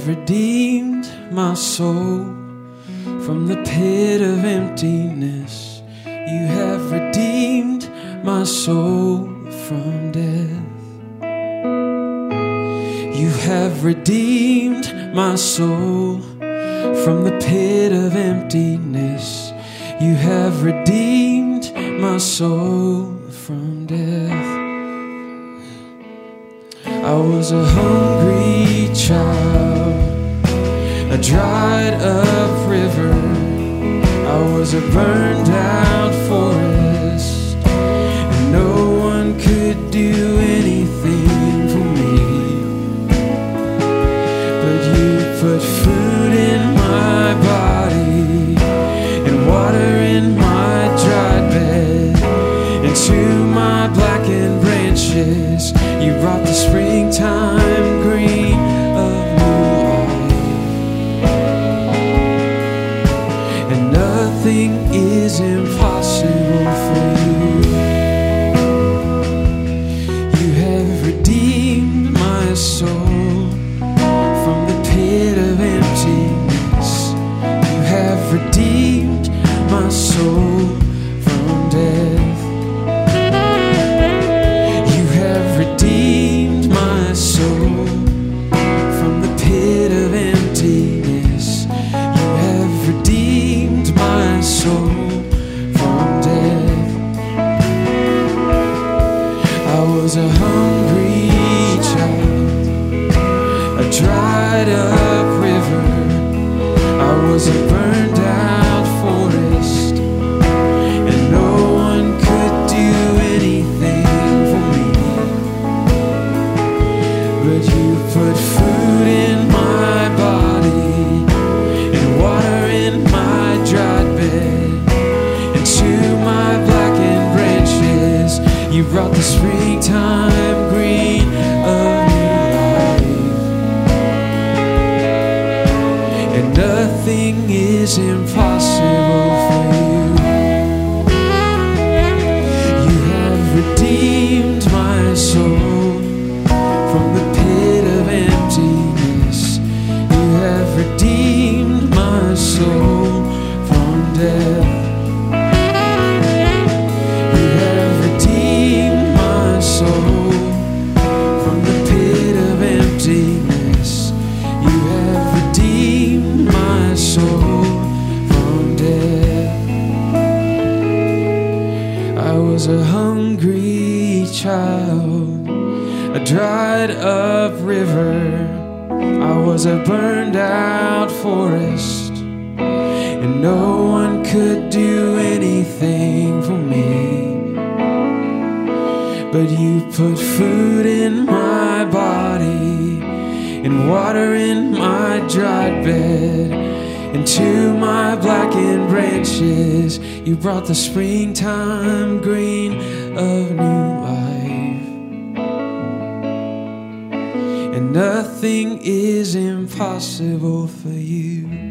redeemed my soul from the pit of emptiness. You have redeemed my soul from death. You have redeemed my soul from the pit of emptiness. You have redeemed my soul from death. I was a hungry child, a dried up river. I was a burned out forest, and no one could do anything for me. But you put food in my body and water in my dried bed. Into my blackened branches you brought the springtime green of new life. And nothing is impossible for you. You have redeemed my soul from the pit of emptiness. You have redeemed my soul from death. You have redeemed my soul from the pit of emptiness. You have redeemed my soul from death. I was a hungry child, a dried up river. I was a burned out forest, and no one could do anything for me. But you put food in my body and water in my dried bed. Into my blackened branches you brought the springtime green of new life. And nothing is impossible for you. You have redeemed my soul from the pit of emptiness. You have redeemed my soul from death. You have redeemed my soul from the pit of emptiness. You have redeemed my soul from death. I was a hungry child, a dried up river. I was a burned out forest, and no one could do anything for me. But you put food in my body and water in my dried bed. Into my blackened branches you brought the springtime green of new life. And nothing is impossible for you.